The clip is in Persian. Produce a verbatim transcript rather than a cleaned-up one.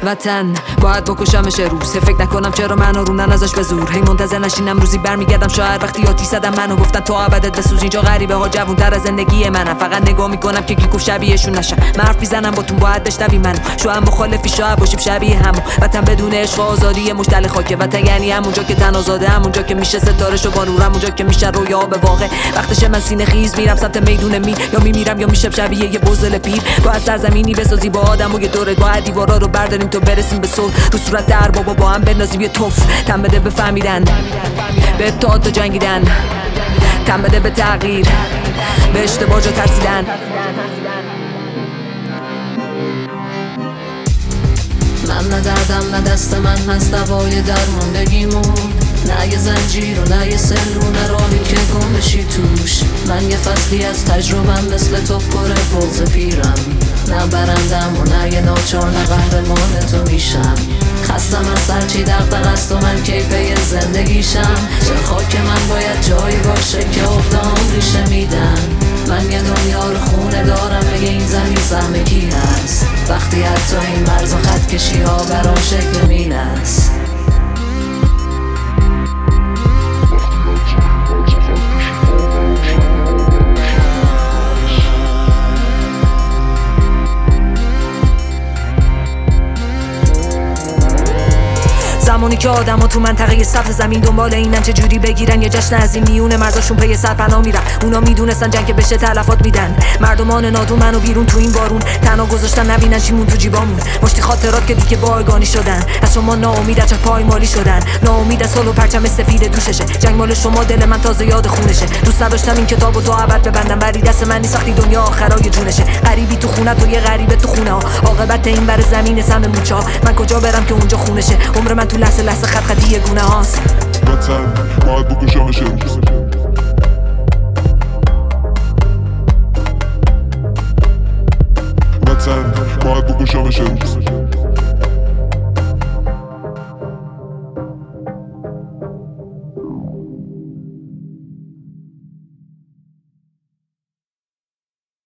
وطن باید بکشمش روز. فکر نکنم چرا منو رونن ازش به زور. هی منتظر نشینم روزی برمیگردم شاید وقتی آتی زدم منو گفتن تو ابدت بسوز. اینجا غریبه ها جوون‌تر از زندگی منم. فقط نگاه میکنم که کی گفت شبیهشون نشم. حرف میزنم باتون باید بشنوی منو. شاید مخالفی شاید باشیم شبیه همو. وطن بدون عشق و آزادی مشتل خاکه. وطن یعنی همونجا که تن آزاده، همونجا که میشه ستاره شو با نور، همونجا که میشه رویا به واقع. وقتشه من سینه خیز میرم سمت میدون می، یا میمیرم یا میشم شبیه یه بزدل پیر. باید سرزمینی بسازی با آدم و یه دوره، باید دیوارا رو برداریم تا برسیم به صلح. رو صورت در بابا با هم بندازیم یه توف. تن بده به فهمیدن، به اتحاد و جنگیدن. تن بده به تغییر، به اشتباه جا ترسیدن. من نه دردم نه دست من هست دوای درماندگیمون. نه یه زنجیر و نه یه سلو، نه راهی که گم بشی توش. من یه فصلی از تجربم مثل تو پر بغض پیرم. نه برندم و نه یه ناچار، نه قهرمان تو میشم. خستم از هرچی دغدغه است و من کیفه زندگیشم. چه خاک من باید جایی باشه که اقدام ریشه میدن. من یه دنیا رو خونه دارم، بگه این زمین سهم کی هست. وقتی حتی این مرز و خط کشی ها برام شکل مین است. زمانی که آدم ها تو منطقه سبز زمین دنبال اینن چه جوری بگیرن یه جشن از این میونه مرزاشون پی سرپناه میرن. اونا میدونستن جنگ بشه تلفات میدن. مردمان نادون منو بیرون تو این بارون تنها گذاشتن نبینن چیمون تو جیبامون. مشتی خاطرات که دیگه بایگانی شدن. از شما ناامید از چه پایمالی شدن. ناامید از سال و پرچم سفید دوششه. جنگ مال شما دل من تازه یاد خونشه. دوست نداشتم این کتابو تو ابد ببندم، ولی دست من نیست وقتی دنیا آخرای جونشه. غریبی تو خونه تو یه غریبه تو خونه ها. عاقبت این بر زمین سم موچا. من کجا برم که اونجا خونشه. عمر من تو لحظه لحظه خط خطی گونه هاست. وطن باید بکشمش روز.